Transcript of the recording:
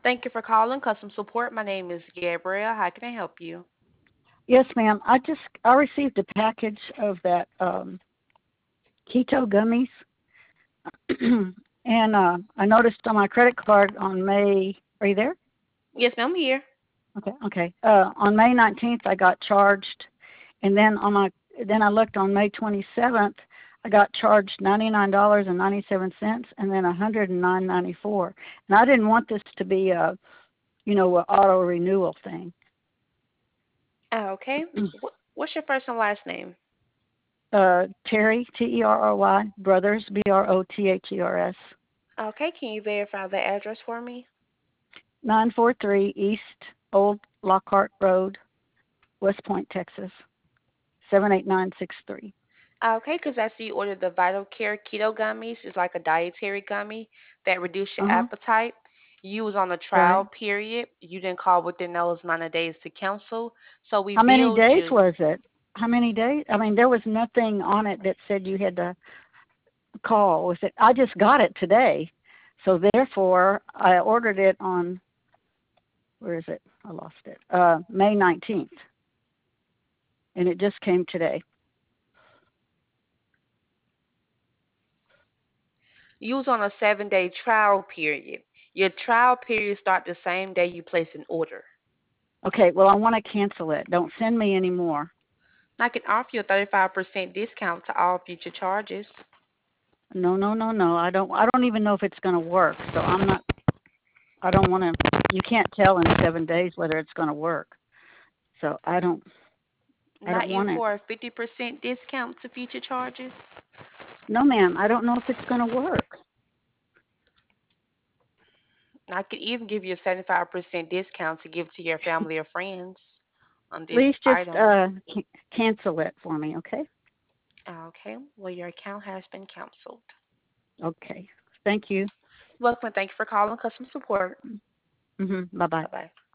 Thank you for calling Custom Support. My name is Gabrielle. How can I help you? Yes, ma'am. I received a package of that keto gummies, and I noticed on my credit card on May. Are you there? Yes, ma'am, I'm here. Okay, okay. On May 19th, I got charged, and then I looked on May 27th. I got charged $99.97, and then $109.94. And I didn't want this to be a auto renewal thing. Okay. What's your first and last name? Terry, Terry, Brothers, Brothers. Okay, can you verify the address for me? 943 East Old Lockhart Road, West Point, Texas, 78963. Okay, because I see you ordered the Vital Care Keto Gummies. It's like a dietary gummy that reduce your Uh-huh. appetite. You was on a Right. trial period. You didn't call within those amount of days to cancel, so we How many billed days you. was it? How many days? I mean, there was nothing on it that said you had to call. Was it? I just got it today. So therefore, I ordered it on, where is it? I lost it. May 19th. And it just came today. You was on a 7-day trial period. Your trial period start the same day you place an order. Okay, well, I want to cancel it. Don't send me any more. I can offer you a 35% discount to all future charges. No, no, no, no. I don't even know if it's going to work. So I don't want to. You can't tell in 7 days whether it's going to work. So I Not don't even want it. for a 50% discount to future charges. No, ma'am. I don't know if it's going to work. I could even give you a 75% discount to give to your family or friends on this Please just item. cancel it for me, okay? Okay, well, your account has been canceled. Okay. Thank you. Welcome and thank you for calling customer support. Bye bye. Bye bye.